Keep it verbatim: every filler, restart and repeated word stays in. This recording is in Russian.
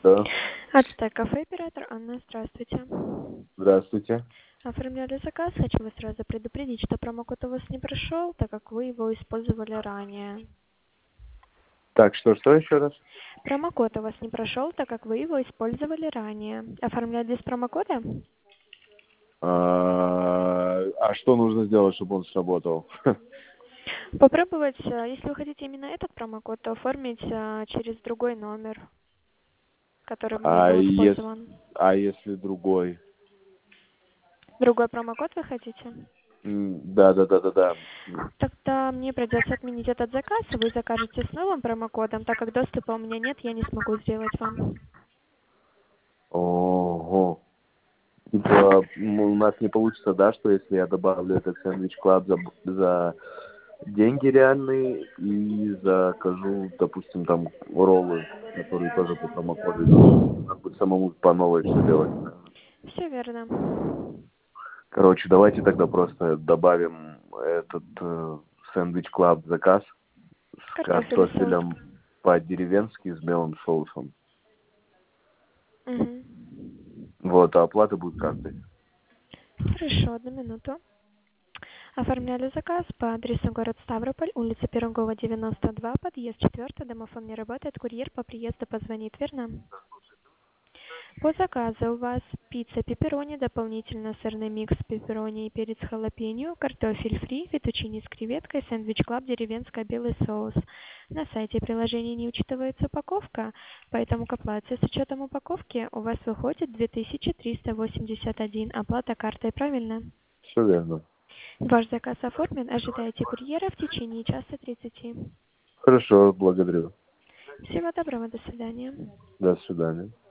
Да. Ацтек кафе, оператор Анна, здравствуйте. Здравствуйте. Оформляли заказ. Хочу вас сразу предупредить, что промокод у вас не прошел, так как вы его использовали ранее. Так, что, что еще раз? Промокод у вас не прошел, так как вы его использовали ранее. Оформляли без промокода? А, а что нужно сделать, чтобы он сработал? Попробовать, э, если вы хотите именно этот промокод, то оформить э, через другой номер, который не А был если, использован. а если другой? Другой промокод вы хотите? М, Да, да, да, да, да. Тогда мне придется отменить этот заказ, и вы закажете с новым промокодом, так как доступа у меня нет, я не смогу сделать вам. Ого. Типа, м, у нас не получится, да, что если я добавлю этот сэндвич клаб за, за деньги реальные и закажу, допустим, там роллы, которые тоже по промокоду идут. Надо будет самому по новой все делать. Все верно. Короче, давайте тогда просто добавим этот э, сэндвич клаб заказ с Картофель и соус. картофелем по-деревенски с белым соусом. Угу. Вот, а оплата будет картой. Хорошо, одну минуту. Оформляли заказ по адресу город Ставрополь, улица Пирогова, девяносто два, подъезд четвертый, домофон не работает, курьер по приезду позвонит, верно? По заказу у вас пицца пепперони, дополнительно сырный микс пепперони и перец халапеньо, картофель фри, фетучини с креветкой, сэндвич клаб, деревенская, белый соус. На сайте приложения не учитывается упаковка, поэтому к оплате с учетом упаковки у вас выходит две тысячи триста восемьдесят один. Оплата картой, правильно? Все верно. Ваш заказ оформлен, ожидайте курьера в течение часа тридцати. Хорошо, благодарю. Всего доброго, до свидания. До свидания.